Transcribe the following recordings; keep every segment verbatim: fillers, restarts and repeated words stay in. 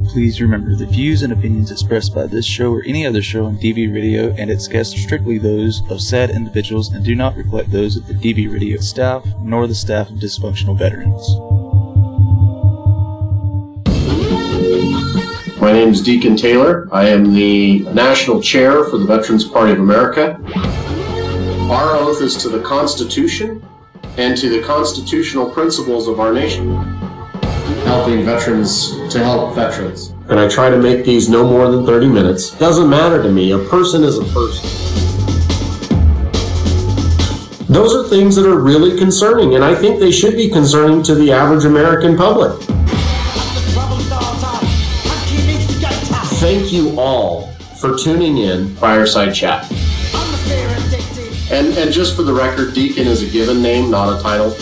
Please remember, the views and opinions expressed by this show or any other show on D V Radio and its guests are strictly those of said individuals and do not reflect those of the D V Radio staff, nor the staff of Dysfunctional Veterans. My name is Deacon Taylor. I am the National Chair for the Veterans Party of America. Our oath is to the Constitution and to the constitutional principles of our nation. Helping veterans to help veterans. And I try to make these no more than thirty minutes. Doesn't matter to me. A person is a person. Those are things that are really concerning, and I think they should be concerning to the average American public. Thank you all for tuning in. Fireside Chat. And, and just for the record, Deacon is a given name, not a title.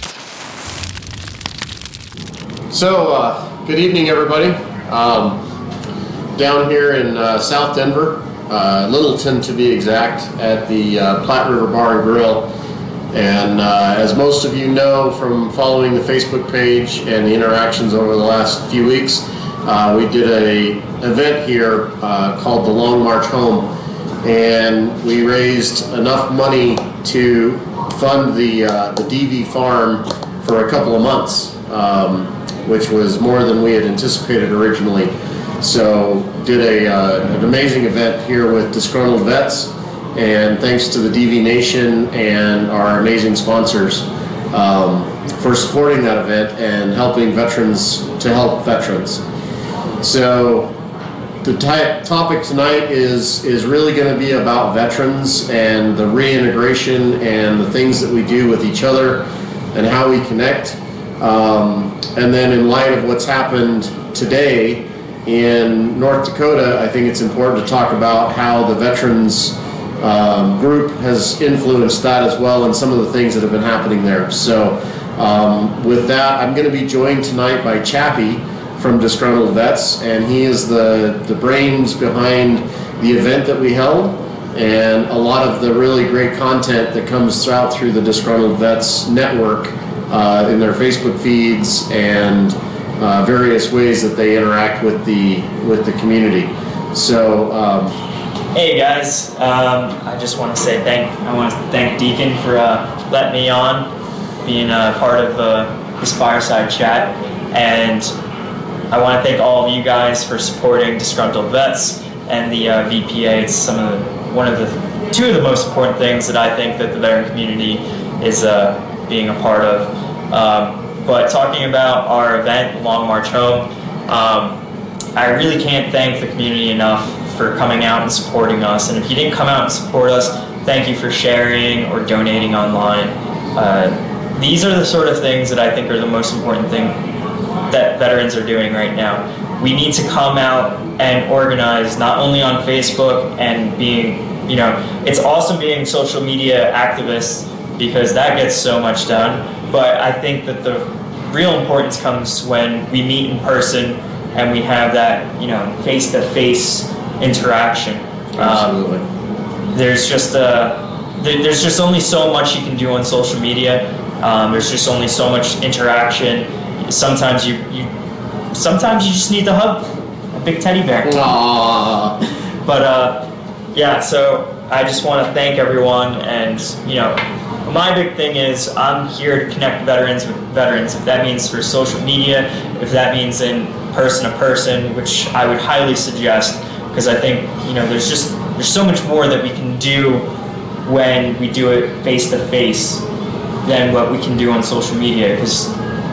So, uh, good evening, everybody. Um, down here in uh, South Denver, uh, Littleton to be exact, at the uh, Platte River Bar and Grill. And uh, as most of you know from following the Facebook page and the interactions over the last few weeks, uh, we did a event here uh, called the Long March Home, and we raised enough money to fund the uh, the D V farm for a couple of months. Um, which was more than we had anticipated originally. So did a, uh, an amazing event here with Disgruntled Vets, and thanks to the D V Nation and our amazing sponsors um, for supporting that event and helping veterans to help veterans. So the ty- topic tonight is, is really going to be about veterans and the reintegration and the things that we do with each other and how we connect. Um, and then in light of what's happened today in North Dakota, I think it's important to talk about how the veterans um, group has influenced that as well, and some of the things that have been happening there. So um, with that, I'm going to be joined tonight by Chappie from Disgruntled Vets, and he is the, the brains behind the event that we held and a lot of the really great content that comes out through the Disgruntled Vets network Uh, in their Facebook feeds and uh, various ways that they interact with the with the community. So, um, hey guys, um, I just want to say thank I want to thank Deacon for uh, letting me on, being a part of uh, this fireside chat, and I want to thank all of you guys for supporting Disgruntled Vets and the uh, V P A. It's some of the, one of the two of the most important things that I think that the veteran community is uh, being a part of. Um, but talking about our event, Long March Home, um, I really can't thank the community enough for coming out and supporting us. And if you didn't come out and support us, thank you for sharing or donating online. Uh, these are the sort of things that I think are the most important thing that veterans are doing right now. We need to come out and organize, not only on Facebook and being, you know, it's awesome being social media activists because that gets so much done. But I think that the real importance comes when we meet in person and we have that, you know, face-to-face interaction. Absolutely. Um, there's just a, there, there's just only so much you can do on social media. Um, there's just only so much interaction. Sometimes you, you, sometimes you just need to hug a big teddy bear. Aww. But uh, yeah, so I just want to thank everyone, and you know. My big thing is I'm here to connect veterans with veterans. If that means for social media, if that means in person to person, which I would highly suggest, because I think, you know, there's just there's so much more that we can do when we do it face to face than what we can do on social media. Because,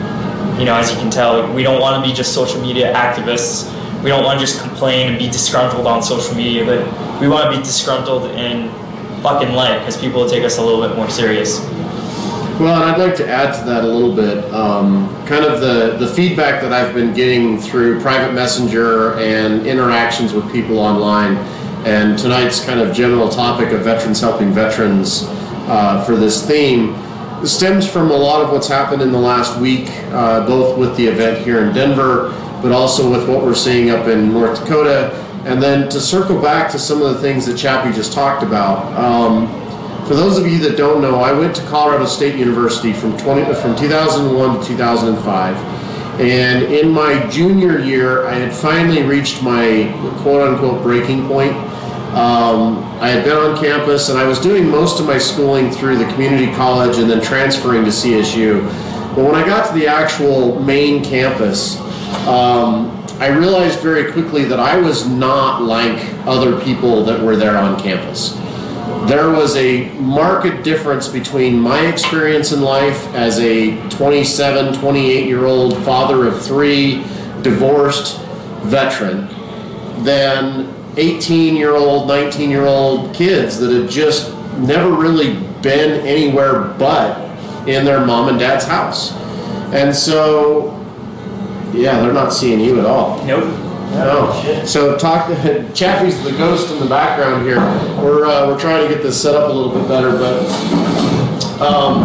you know, as you can tell, we don't want to be just social media activists. We don't want to just complain and be disgruntled on social media, but we want to be disgruntled in fucking life, because people will take us a little bit more serious. Well, and I'd like to add to that a little bit. Um, kind of the, the feedback that I've been getting through private messenger and interactions with people online, and tonight's kind of general topic of veterans helping veterans uh, for this theme stems from a lot of what's happened in the last week, uh, both with the event here in Denver, but also with what we're seeing up in North Dakota. And then to circle back to some of the things that Chappie just talked about, um, for those of you that don't know, I went to Colorado State University from twenty from two thousand one to two thousand five, And in my junior year, I had finally reached my quote-unquote breaking point. Um, I had been on campus, and I was doing most of my schooling through the community college and then transferring to C S U. But when I got to the actual main campus, um, I realized very quickly that I was not like other people that were there on campus. There was a marked difference between my experience in life as a twenty-seven, twenty-eight year old father of three, divorced veteran, than eighteen year old, nineteen year old kids that had just never really been anywhere but in their mom and dad's house. And so, yeah, they're not seeing you at all. Nope. No. So talk. Chappie's the ghost in the background here. We're uh, we're trying to get this set up a little bit better, but um,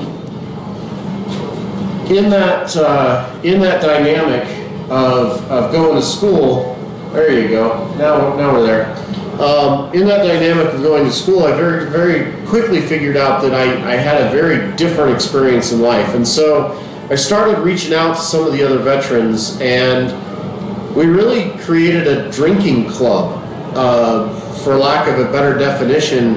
in that uh, in that dynamic of of going to school, there you go. Now now we're there. Um, in that dynamic of going to school, I very very quickly figured out that I I had a very different experience in life, and so I started reaching out to some of the other veterans, and we really created a drinking club, uh, for lack of a better definition.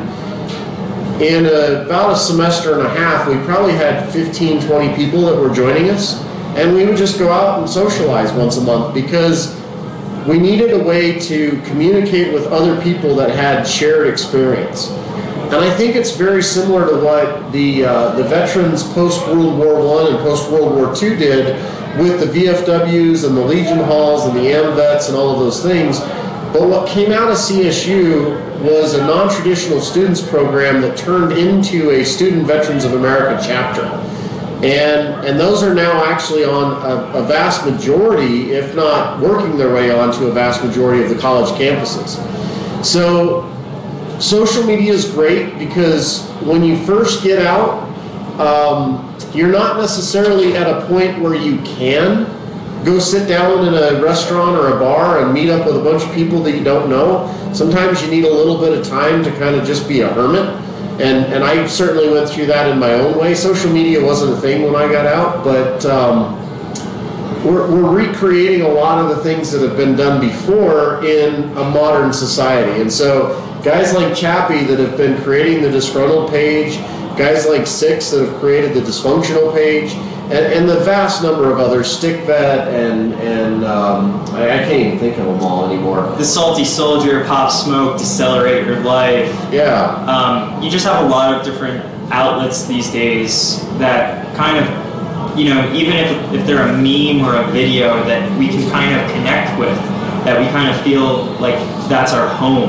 In a, about a semester and a half, we probably had fifteen, twenty people that were joining us, and we would just go out and socialize once a month because we needed a way to communicate with other people that had shared experience. And I think it's very similar to what the uh, the veterans post-World War One and post-World War Two did with the V F Ws and the Legion Halls and the AMVETS and all of those things. But what came out of C S U was a non-traditional students program that turned into a Student Veterans of America chapter. And, and those are now actually on a, a vast majority, if not working their way onto a vast majority of the college campuses. So social media is great because when you first get out, um, you're not necessarily at a point where you can go sit down in a restaurant or a bar and meet up with a bunch of people that you don't know. Sometimes you need a little bit of time to kind of just be a hermit. And, and I certainly went through that in my own way. Social media wasn't a thing when I got out, but um, we're, we're recreating a lot of the things that have been done before in a modern society. And so guys like Chappie that have been creating the disgruntled page, guys like Six that have created the dysfunctional page, and, and the vast number of others, StickVet and, and um, I, I can't even think of them all anymore. The Salty Soldier, Pop Smoke, Decelerate Your Life. Yeah. Um, you just have a lot of different outlets these days that kind of, you know, even if, if they're a meme or a video that we can kind of connect with, that we kind of feel like that's our home.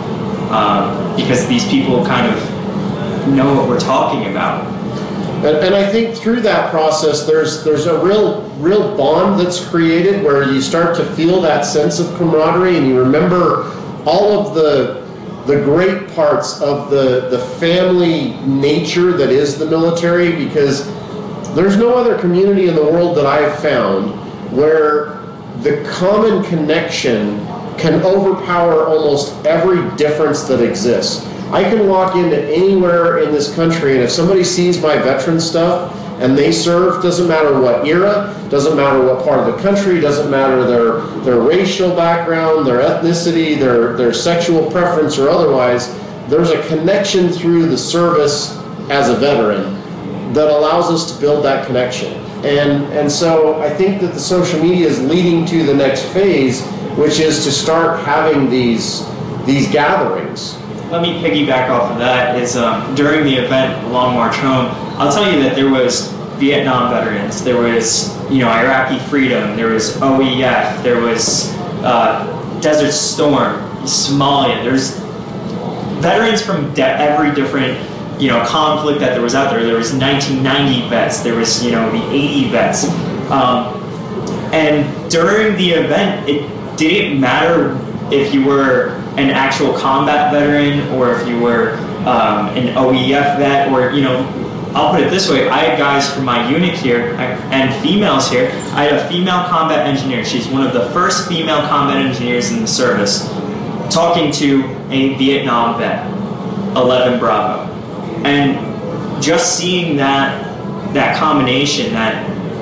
Um, because these people kind of know what we're talking about. And, and I think through that process, there's there's a real real bond that's created where you start to feel that sense of camaraderie, and you remember all of the the great parts of the the family nature that is the military, because there's no other community in the world that I've found where the common connection can overpower almost every difference that exists. I can walk into anywhere in this country, and if somebody sees my veteran stuff and they serve, doesn't matter what era, doesn't matter what part of the country, doesn't matter their their racial background, their ethnicity, their, their sexual preference or otherwise, there's a connection through the service as a veteran that allows us to build that connection. And, and so I think that the social media is leading to the next phase, which is to start having these, these gatherings. Let me piggyback off of that. Is um, during the event Long March Home, I'll tell you that there was Vietnam veterans, there was you know Iraqi Freedom, there was O E F, there was uh, Desert Storm, Somalia. There's veterans from de- every different you know conflict that there was out there. There was nineteen ninety vets, there was you know the eighty vets, um, and during the event, it didn't matter if you were an actual combat veteran or if you were um, an O E F vet, or, you know, I'll put it this way, I had guys from my unit here and females here. I had a female combat engineer. She's one of the first female combat engineers in the service, talking to a Vietnam vet, eleven Bravo. And just seeing that, that combination, that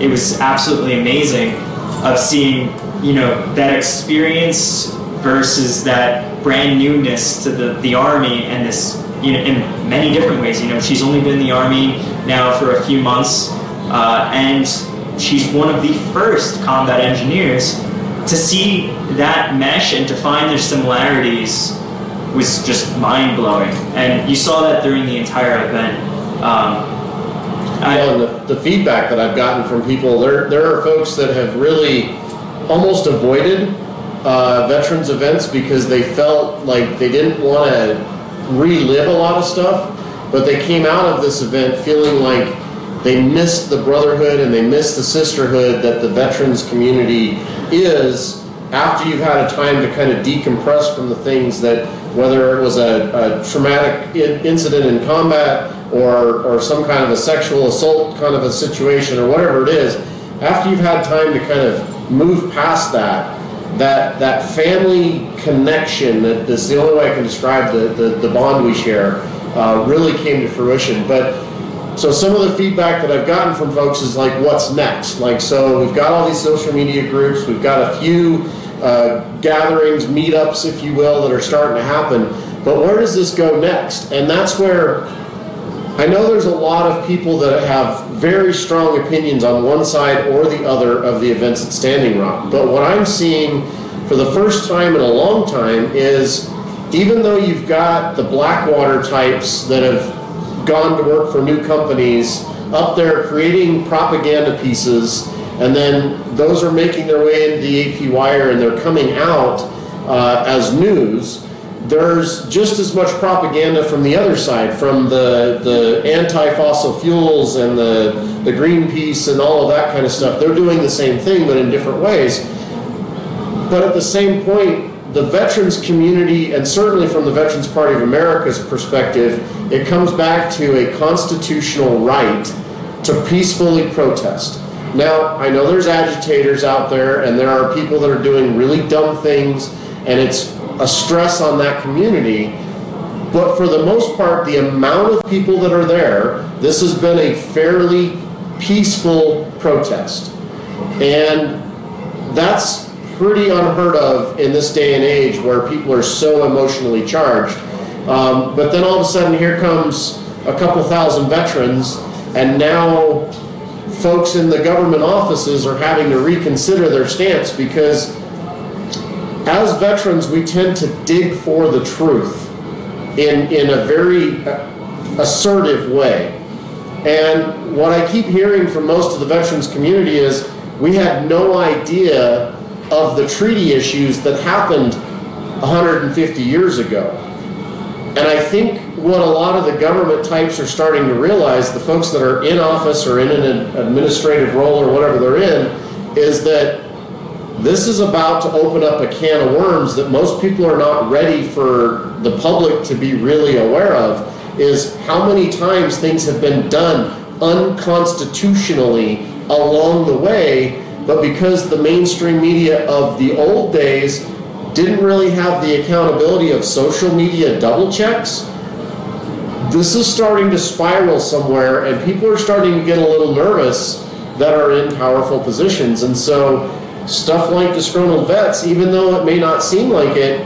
it was absolutely amazing of seeing, you know, that experience versus that brand newness to the, the Army, and this, you know, in many different ways. You know, she's only been in the Army now for a few months, uh, and she's one of the first combat engineers. To see that mesh and to find their similarities was just mind-blowing. And you saw that during the entire event. Um, I, well, and the, the feedback that I've gotten from people, there, there are folks that have really almost avoided uh, veterans events because they felt like they didn't want to relive a lot of stuff, but they came out of this event feeling like they missed the brotherhood and they missed the sisterhood that the veterans community is after you've had a time to kind of decompress from the things that, whether it was a, a traumatic in, incident in combat or, or some kind of a sexual assault kind of a situation or whatever it is, after you've had time to kind of move past that, that that family connection, that is the only way I can describe the, the, the bond we share, uh, really came to fruition. But so some of the feedback that I've gotten from folks is like, what's next? Like, so we've got all these social media groups, we've got a few uh, gatherings, meetups, if you will, that are starting to happen, but where does this go next? And that's where I know there's a lot of people that have very strong opinions on one side or the other of the events at Standing Rock. But what I'm seeing for the first time in a long time is, even though you've got the Blackwater types that have gone to work for new companies up there creating propaganda pieces, and then those are making their way into the A P Wire and they're coming out uh, as news, there's just as much propaganda from the other side, from the, the anti-fossil fuels and the, the Greenpeace and all of that kind of stuff. They're doing the same thing, but in different ways. But at the same point, the veterans community, and certainly from the Veterans Party of America's perspective, it comes back to a constitutional right to peacefully protest. Now, I know there's agitators out there, and there are people that are doing really dumb things, and it's a stress on that community, but for the most part, the amount of people that are there, this has been a fairly peaceful protest. And that's pretty unheard of in this day and age where people are so emotionally charged. Um, but then all of a sudden here comes a couple thousand veterans, and now folks in the government offices are having to reconsider their stance, because as veterans we tend to dig for the truth in, in a very assertive way. And what I keep hearing from most of the veterans community is, we had no idea of the treaty issues that happened one hundred fifty years ago. And I think what a lot of the government types are starting to realize, the folks that are in office or in an administrative role or whatever they're in, is that this is about to open up a can of worms that most people are not ready for the public to be really aware of, is how many times things have been done unconstitutionally along the way. But because the mainstream media of the old days didn't really have the accountability of social media double checks, this is starting to spiral somewhere, and people are starting to get a little nervous that are in powerful positions. And so stuff like Disgruntled Vets, even though it may not seem like it,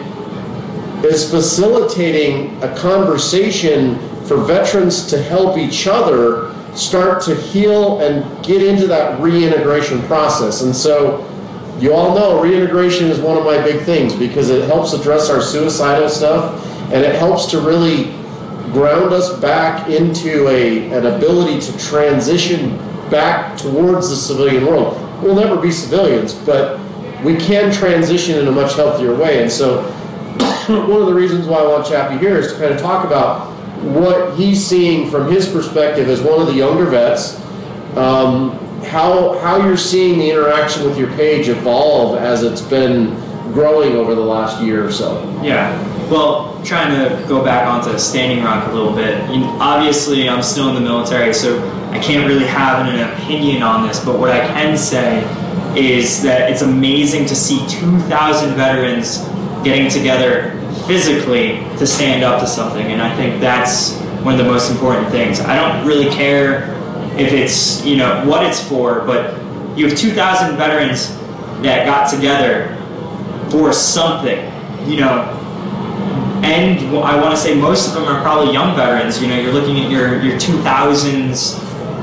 is facilitating a conversation for veterans to help each other start to heal and get into that reintegration process. And so you all know reintegration is one of my big things, because it helps address our suicidal stuff, and it helps to really ground us back into a, an ability to transition back towards the civilian world. We'll never be civilians, but we can transition in a much healthier way. And so one of the reasons why I want Chappie here is to kind of talk about what he's seeing from his perspective as one of the younger vets, um, how how you're seeing the interaction with your page evolve as it's been growing over the last year or so. Yeah, well, trying to go back onto Standing Rock a little bit. You know, obviously, I'm still in the military, so I can't really have an opinion on this, but what I can say is that it's amazing to see two thousand veterans getting together physically to stand up to something, and I think that's one of the most important things. I don't really care if it's, you know, what it's for, but you have two thousand veterans that got together for something, you know. And I want to say most of them are probably young veterans. You know, you're looking at your, your two thousands,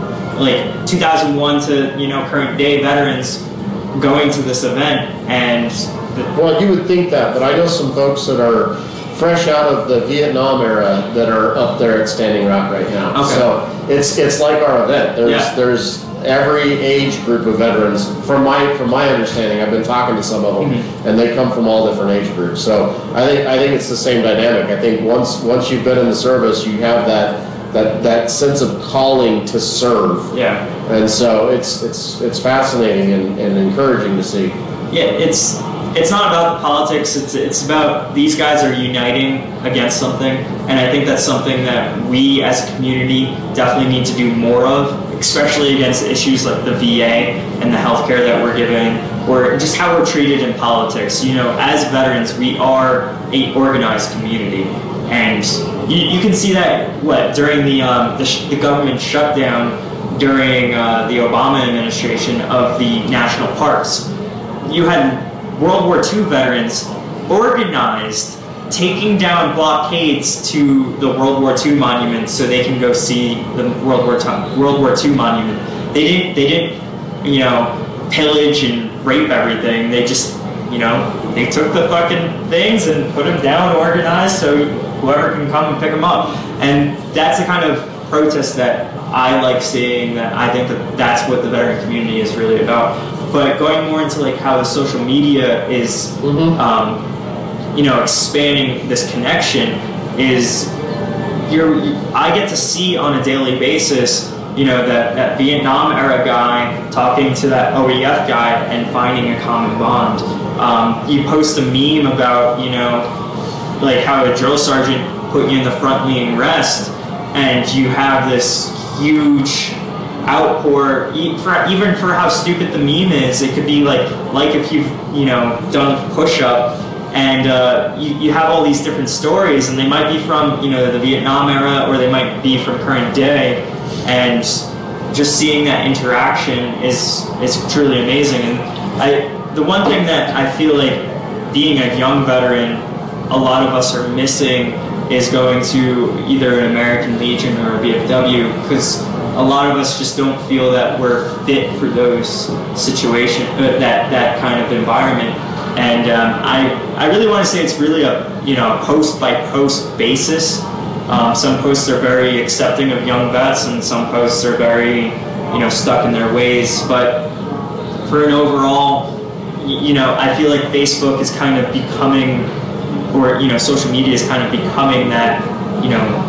like two thousand one to, you know, current day veterans going to this event. And the, well, you would think that, but I know some folks that are fresh out of the Vietnam era that are up there at Standing Rock right now. Okay. So it's it's like our event. There's Yeah. there's every age group of veterans. From my from my understanding, I've been talking to some of them, Mhm. and they come from all different age groups. So I think I think it's the same dynamic. I think once once you've been in the service, you have that that that sense of calling to serve. yeah. And so it's it's it's fascinating and, and encouraging to see. Yeah, it's it's not about the politics. It's it's about these guys are uniting against something, and I think that's something that we as a community definitely need to do more of, especially against issues like the V A and the healthcare that we're giving, or just how we're treated in politics. You know, as veterans, we are a organized community, and you, you can see that what during the um, the, sh- the government shutdown during uh, the Obama administration of the national parks. You had World War Two veterans organized taking down blockades to the World War Two monument so they can go see the World War Two, World War Two monument. They didn't they didn't you know pillage and rape everything. They just you know they took the fucking things and put them down organized so whoever can come and pick them up. And that's the kind of protest that I like seeing. That I think that that's what the veteran community is really about. But going more into like how the social media is, Mhm. um, you know, expanding this connection is, you're, I get to see on a daily basis, you know, that, that Vietnam era guy talking to that O E F guy and finding a common bond. Um, you post a meme about, you know, like how a drill sergeant put you in the front leaning rest, and you have this huge outpour, e- for, even for how stupid the meme is. It could be like like if you've you know done a push-up, and uh, you, you have all these different stories, and they might be from you know the Vietnam era, or they might be from current day, and just seeing that interaction is is truly amazing. And I the one thing that I feel like being a young veteran, a lot of us are missing is going to either an American Legion or a V F W, because a lot of us just don't feel that we're fit for those situations, uh, that that kind of environment. And um, I I really want to say it's really a you know post by post basis. Um, some posts are very accepting of young vets, and some posts are very you know stuck in their ways. But for an overall, y- you know, I feel like Facebook is kind of becoming, or you know, social media is kind of becoming that you know.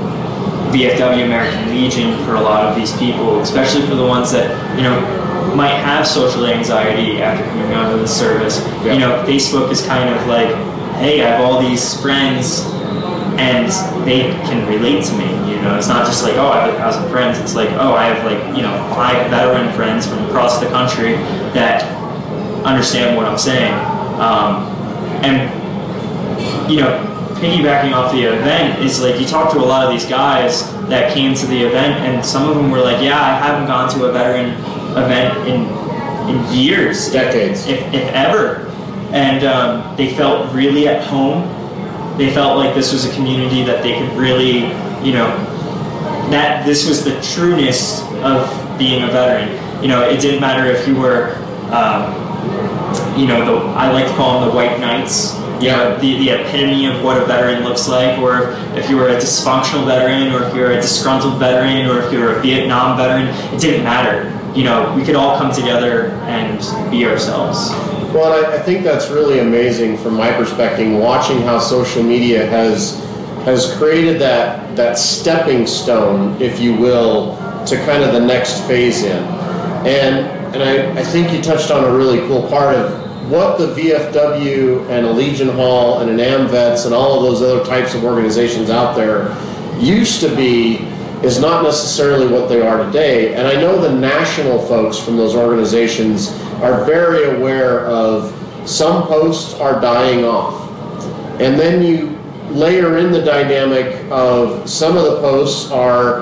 V F W, American Legion for a lot of these people, especially for the ones that you know might have social anxiety after coming out of the service. Yeah. You know, Facebook is kind of like, hey, I have all these friends, and they can relate to me. You know, it's not just like, oh, I have a thousand friends. It's like, oh, I have like you know five veteran friends from across the country that understand what I'm saying, um, and you know. Piggybacking off the event is like you talk to a lot of these guys that came to the event, and some of them were like, yeah, I haven't gone to a veteran event in in years, Decades. if, if ever, and um, they felt really at home. They felt like this was a community that they could really, you know, that this was the trueness of being a veteran. You know, it didn't matter if you were, um, you know, the I like to call them the white knights. You Yeah. know, the, the epitome of what a veteran looks like, or if you were a dysfunctional veteran, or if you were a disgruntled veteran, or if you were a Vietnam veteran, it didn't matter. You know, we could all come together and be ourselves. Well, I, I think that's really amazing from my perspective, watching how social media has has created that that stepping stone, if you will, to kind of the next phase in. And and I, I think you touched on a really cool part of what the V F W and a Legion Hall and an AMVETS and all of those other types of organizations out there used to be is not necessarily what they are today. And I know the national folks from those organizations are very aware of some posts are dying off. And then you layer in the dynamic of some of the posts are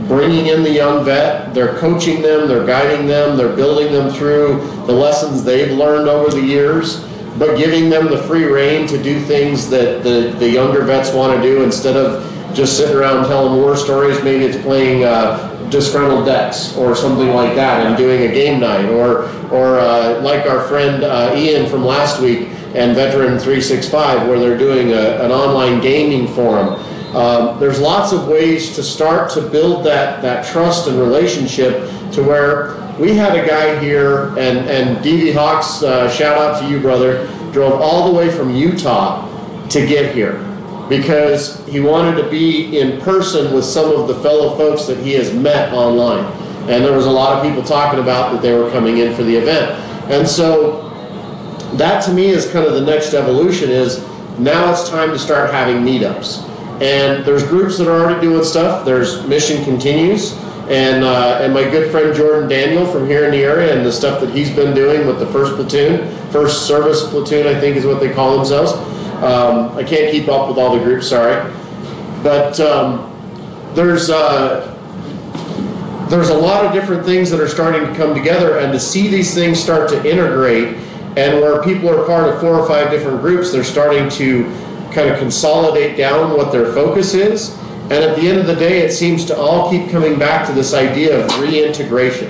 bringing in the young vet, they're coaching them, they're guiding them, they're building them through the lessons they've learned over the years, but giving them the free rein to do things that the, the younger vets want to do instead of just sitting around telling war stories. Maybe it's playing uh, disgruntled decks or something like that and doing a game night, or or uh, like our friend uh, Ian from last week and Veteran three sixty-five, where they're doing a, an online gaming forum. Um, there's lots of ways to start to build that, that trust and relationship, to where we had a guy here, and, and D V Hawks, uh, shout out to you, brother, drove all the way from Utah to get here because he wanted to be in person with some of the fellow folks that he has met online. And there was a lot of people talking about that they were coming in for the event. And so that to me is kind of the next evolution, is now it's time to start having meetups. And there's groups that are already doing stuff. There's Mission Continues, and uh, and my good friend Jordan Daniel from here in the area, and the stuff that he's been doing with the first platoon, first service platoon, I think is what they call themselves. Um, I can't keep up with all the groups, sorry. But um, there's uh, there's a lot of different things that are starting to come together, and to see these things start to integrate, and where people are part of four or five different groups, they're starting to kind of consolidate down what their focus is. And at the end of the day, it seems to all keep coming back to this idea of reintegration.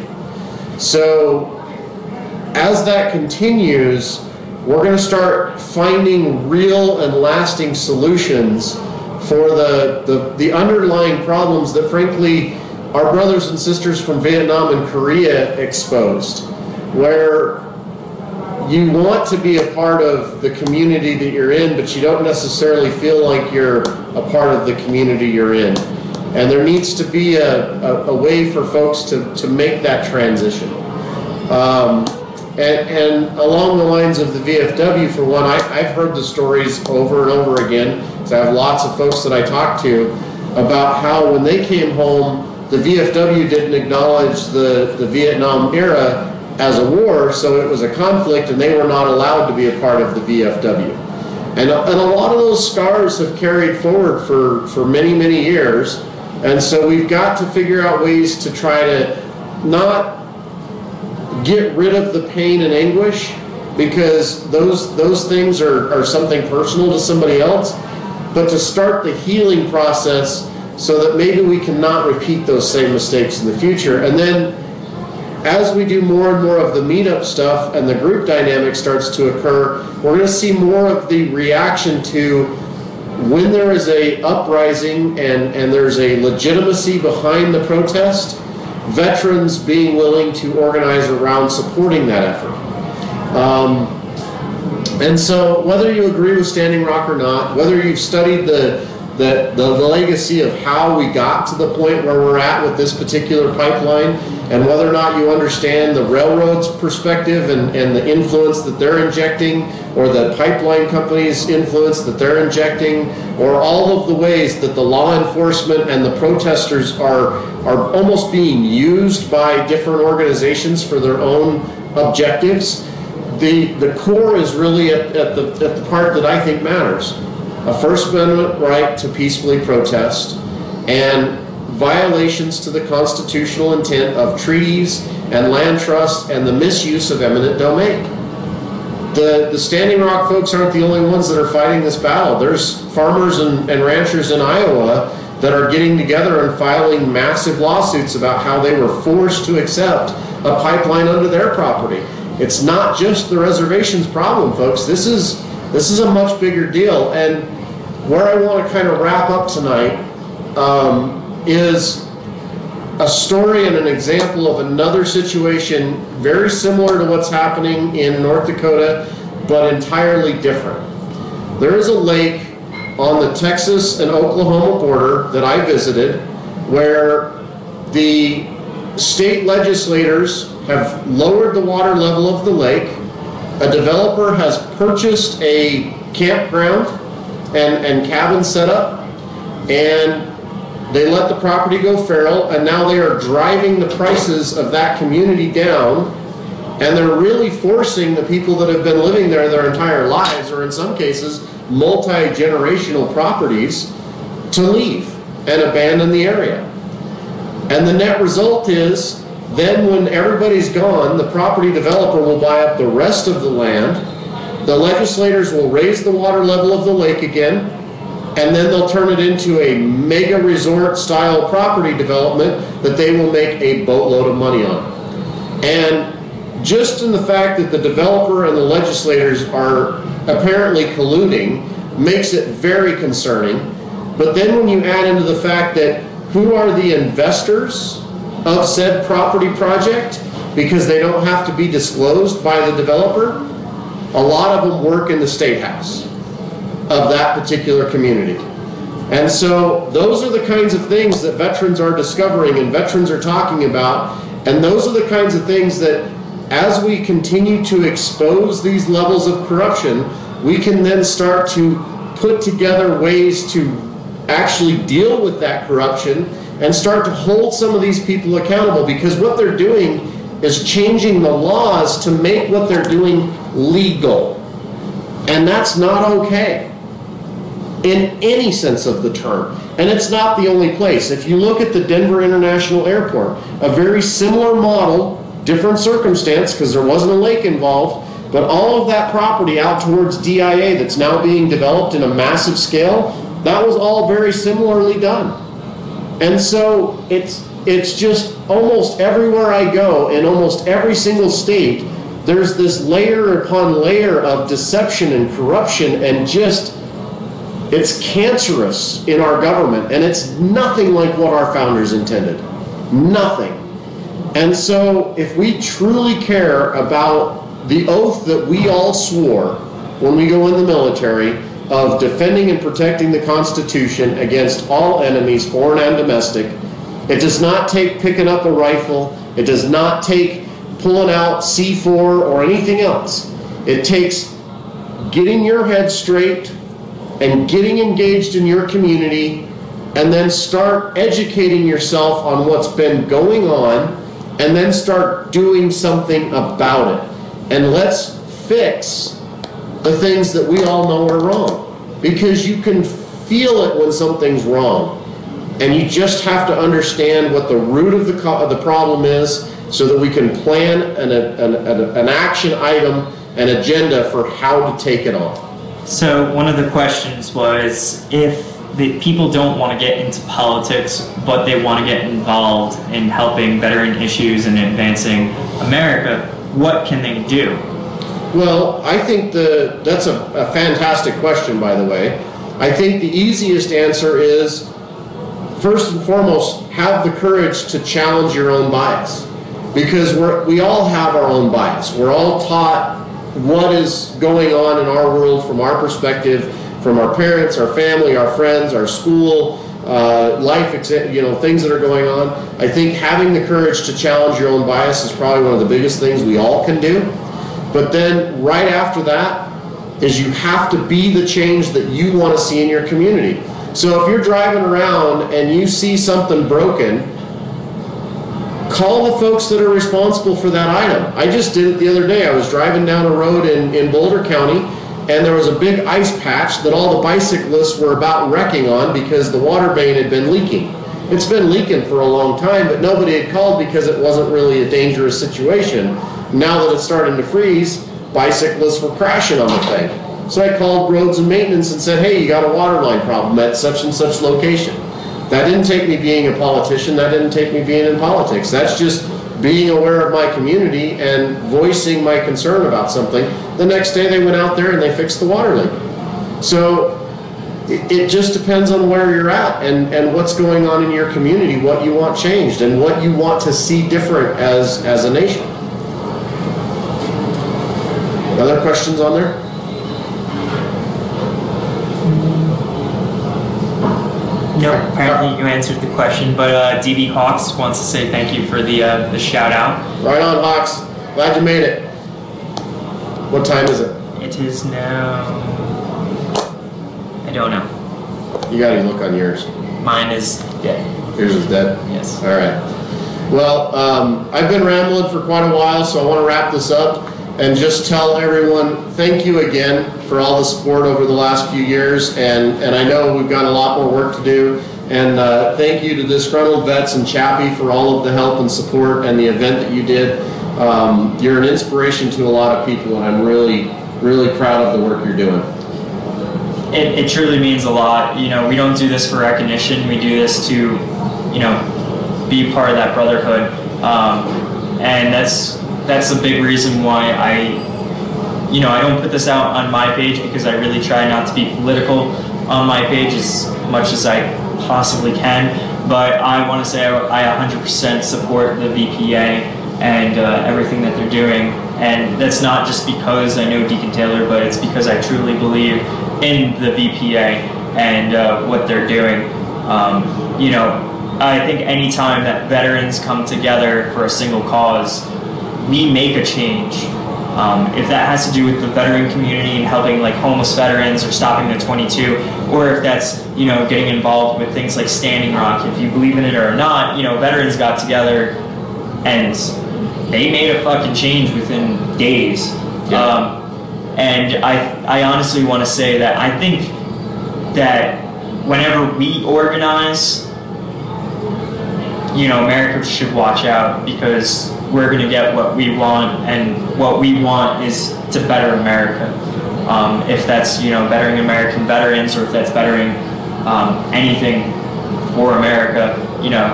So as that continues, we're going to start finding real and lasting solutions for the, the, the underlying problems that, frankly, our brothers and sisters from Vietnam and Korea exposed, where you want to be a part of the community that you're in, but you don't necessarily feel like you're a part of the community you're in. And there needs to be a, a, a way for folks to, to make that transition. Um, and, and along the lines of the V F W, for one, I, I've heard the stories over and over again. So I have lots of folks that I talk to about how when they came home, the V F W didn't acknowledge the, the Vietnam era as a war, so it was a conflict, and they were not allowed to be a part of the V F W. And, and a lot of those scars have carried forward for, for many, many years, and so we've got to figure out ways to try to not get rid of the pain and anguish, because those, those things are, are something personal to somebody else, but to start the healing process so that maybe we can not repeat those same mistakes in the future. And then as we do more and more of the meetup stuff and the group dynamic starts to occur, we're going to see more of the reaction to when there is a uprising and, and there's a legitimacy behind the protest, veterans being willing to organize around supporting that effort. Um, and so whether you agree with Standing Rock or not, whether you've studied the The, the, the legacy of how we got to the point where we're at with this particular pipeline, and whether or not you understand the railroad's perspective and, and the influence that they're injecting, or the pipeline company's influence that they're injecting, or all of the ways that the law enforcement and the protesters are, are almost being used by different organizations for their own objectives, the, the core is really at, at, the, at the part that I think matters. A First Amendment right to peacefully protest, and violations to the constitutional intent of treaties and land trust and the misuse of eminent domain. The, the Standing Rock folks aren't the only ones that are fighting this battle. There's farmers and, and ranchers in Iowa that are getting together and filing massive lawsuits about how they were forced to accept a pipeline under their property. It's not just the reservation's problem, folks. This is This is a much bigger deal. And where I want to kind of wrap up tonight um, is a story and an example of another situation very similar to what's happening in North Dakota, but entirely different. There is a lake on the Texas and Oklahoma border that I visited, where the state legislators have lowered the water level of the lake. A developer has purchased a campground and, and cabin set up, and they let the property go feral, and now they are driving the prices of that community down, and they're really forcing the people that have been living there their entire lives, or in some cases, multi-generational properties, to leave and abandon the area. And the net result is, then when everybody's gone, the property developer will buy up the rest of the land, the legislators will raise the water level of the lake again, and then they'll turn it into a mega resort style property development that they will make a boatload of money on. And just in the fact that the developer and the legislators are apparently colluding makes it very concerning. But then when you add into the fact that who are the investors of said property project, because they don't have to be disclosed by the developer, a lot of them work in the State House of that particular community. And so those are the kinds of things that veterans are discovering and veterans are talking about, and those are the kinds of things that as we continue to expose these levels of corruption, we can then start to put together ways to actually deal with that corruption and start to hold some of these people accountable, because what they're doing is changing the laws to make what they're doing legal. And that's not okay in any sense of the term. And it's not the only place. If you look at the Denver International Airport, a very similar model, different circumstance because there wasn't a lake involved, but all of that property out towards D I A that's now being developed in a massive scale, that was all very similarly done. And so it's it's just almost everywhere I go, in almost every single state, there's this layer upon layer of deception and corruption, and just, it's cancerous in our government, and it's nothing like what our founders intended. Nothing. And so if we truly care about the oath that we all swore when we go in the military of defending and protecting the Constitution against all enemies, foreign and domestic, it does not take picking up a rifle. It does not take pulling out C four or anything else. It takes getting your head straight and getting engaged in your community, and then start educating yourself on what's been going on, and then start doing something about it. And let's fix the things that we all know are wrong, because you can feel it when something's wrong, and you just have to understand what the root of the, co- of the problem is, so that we can plan an, an, an, an action item, an agenda for how to take it on. So one of the questions was, if the people don't want to get into politics, but they want to get involved in helping veteran issues and advancing America, what can they do? Well, I think the that's a, a fantastic question, by the way. I think the easiest answer is, first and foremost, have the courage to challenge your own bias. Because we're, we all have our own bias. We're all taught what is going on in our world from our perspective, from our parents, our family, our friends, our school, uh, life, you know, things that are going on. I think having the courage to challenge your own bias is probably one of the biggest things we all can do. But then right after that is you have to be the change that you want to see in your community. So if you're driving around and you see something broken, call the folks that are responsible for that item. I just did it the other day. I was driving down a road in, in Boulder County, and there was a big ice patch that all the bicyclists were about wrecking on because the water main had been leaking. It's been leaking for a long time, but nobody had called because it wasn't really a dangerous situation. Now that it's starting to freeze, bicyclists were crashing on the thing. So I called roads and maintenance and said, hey, you got a water line problem at such and such location. That didn't take me being a politician. That didn't take me being in politics. That's just being aware of my community and voicing my concern about something. The next day they went out there and they fixed the water leak. So it, it just depends on where you're at and, and what's going on in your community, what you want changed, and what you want to see different as, as a nation. Other questions on there? No, apparently you answered the question, but uh, D B Hawks wants to say thank you for the uh, the shout out. Right on, Hawks. Glad you made it. What time is it? It is now. I don't know. You gotta look on yours. Mine is dead. Yours is dead? Yes. All right. Well, um, I've been rambling for quite a while, so I want to wrap this up and just tell everyone thank you again for all the support over the last few years, and, and I know we've got a lot more work to do. And uh, thank you to Disgruntled Vets and Chappie for all of the help and support and the event that you did. Um, you're an inspiration to a lot of people, and I'm really, really proud of the work you're doing. It, it truly means a lot. You know, we don't do this for recognition. We do this to, you know, be part of that brotherhood. Um, and that's that's a big reason why I, you know, I don't put this out on my page, because I really try not to be political on my page as much as I possibly can. But I want to say I, I one hundred percent support the V P A and uh, everything that they're doing. And that's not just because I know Deacon Taylor, but it's because I truly believe in the V P A and uh, what they're doing. Um, you know, I think any time that veterans come together for a single cause, we make a change. Um, if that has to do with the veteran community and helping like homeless veterans or stopping the twenty-two, or if that's, you know, getting involved with things like Standing Rock, if you believe in it or not, you know, veterans got together and they made a fucking change within days. Yeah. Um, and I, I honestly want to say that I think that whenever we organize, you know, America should watch out, because we're going to get what we want, and what we want is to better America. Um, if that's, you know, bettering American veterans, or if that's bettering um, anything for America, you know,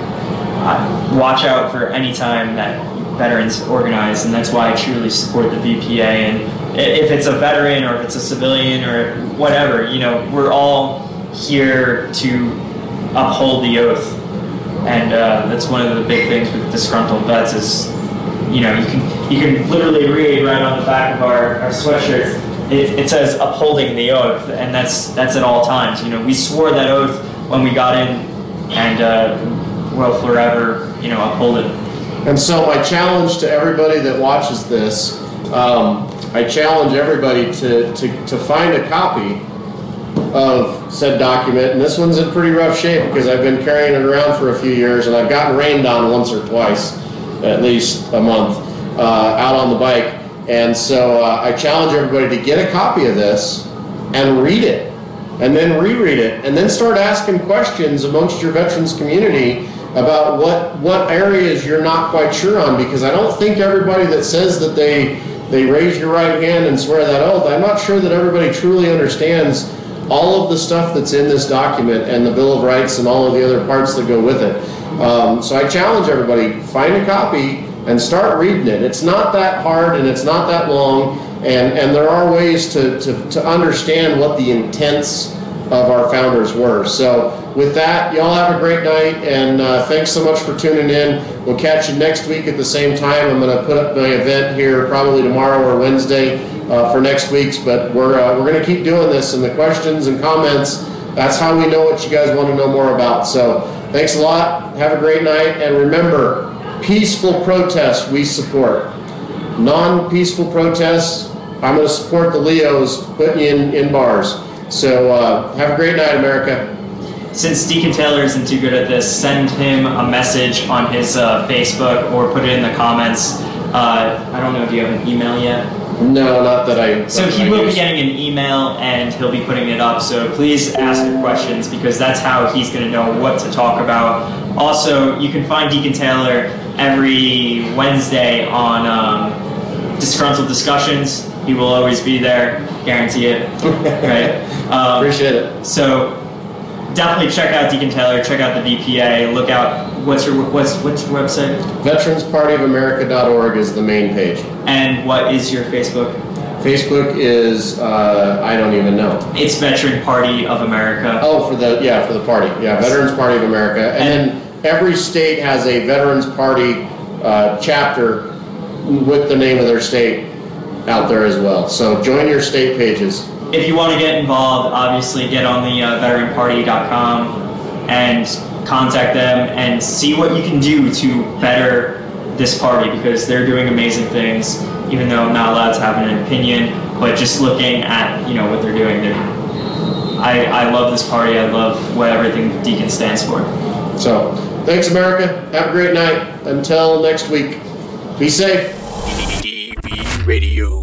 uh, watch out for any time that veterans organize, and that's why I truly support the V P A. And if it's a veteran or if it's a civilian or whatever, you know, we're all here to uphold the oath. And uh, that's one of the big things with Disgruntled Vets is, you know, you can you can literally read right on the back of our, our sweatshirts, it, it says upholding the oath, and that's that's at all times. You know, we swore that oath when we got in, and uh, will forever, you know, uphold it. And so my challenge to everybody that watches this, um, I challenge everybody to, to, to find a copy of said document, and this one's in pretty rough shape because I've been carrying it around for a few years, and I've gotten rained on once or twice, at least a month, uh, out on the bike. And so uh, I challenge everybody to get a copy of this and read it, and then reread it, and then start asking questions amongst your veterans community about what what areas you're not quite sure on, because I don't think everybody that says that they they raise your right hand and swear that oath, I'm not sure that everybody truly understands all of the stuff that's in this document and the Bill of Rights and all of the other parts that go with it. Um, so I challenge everybody, find a copy and start reading it. It's not that hard and it's not that long, and, and there are ways to, to, to understand what the intents of our founders were. So with that, y'all have a great night, and uh, thanks so much for tuning in. We'll catch you next week at the same time. I'm going to put up my event here probably tomorrow or Wednesday uh, for next week's, but we're uh, we're going to keep doing this, and the questions and comments, that's how we know what you guys want to know more about. So thanks a lot. Have a great night, and remember, peaceful protest we support. Non-peaceful protests, I'm going to support the Leos putting you in, in bars. So uh, have a great night, America. Since Deacon Taylor isn't too good at this, send him a message on his uh, Facebook or put it in the comments. Uh, I don't know if you have an email yet. No, not that I... So he will be getting an email and he'll be putting it up. So please ask your questions, because that's how he's going to know what to talk about. Also, you can find Deacon Taylor every Wednesday on um, Disgruntled Discussions. He will always be there, guarantee it. Right? Um, Appreciate it. So definitely check out Deacon Taylor. Check out the V P A. Look out. What's your what's what's your website? Veterans Party of America dot org is the main page. And what is your Facebook? Facebook is uh, I don't even know. It's Veteran Party of America. Oh, for the yeah for the party. Yeah, Veterans Party of America. And, and then every state has a Veterans Party uh, chapter with the name of their state out there as well. So join your state pages. If you want to get involved, obviously get on the uh, veteran party dot com and contact them and see what you can do to better this party, because they're doing amazing things, even though I'm not allowed to have an opinion. But just looking at, you know, what they're doing, they're, I, I love this party. I love what everything Deacon stands for. So thanks, America. Have a great night. Until next week, be safe. D V Radio.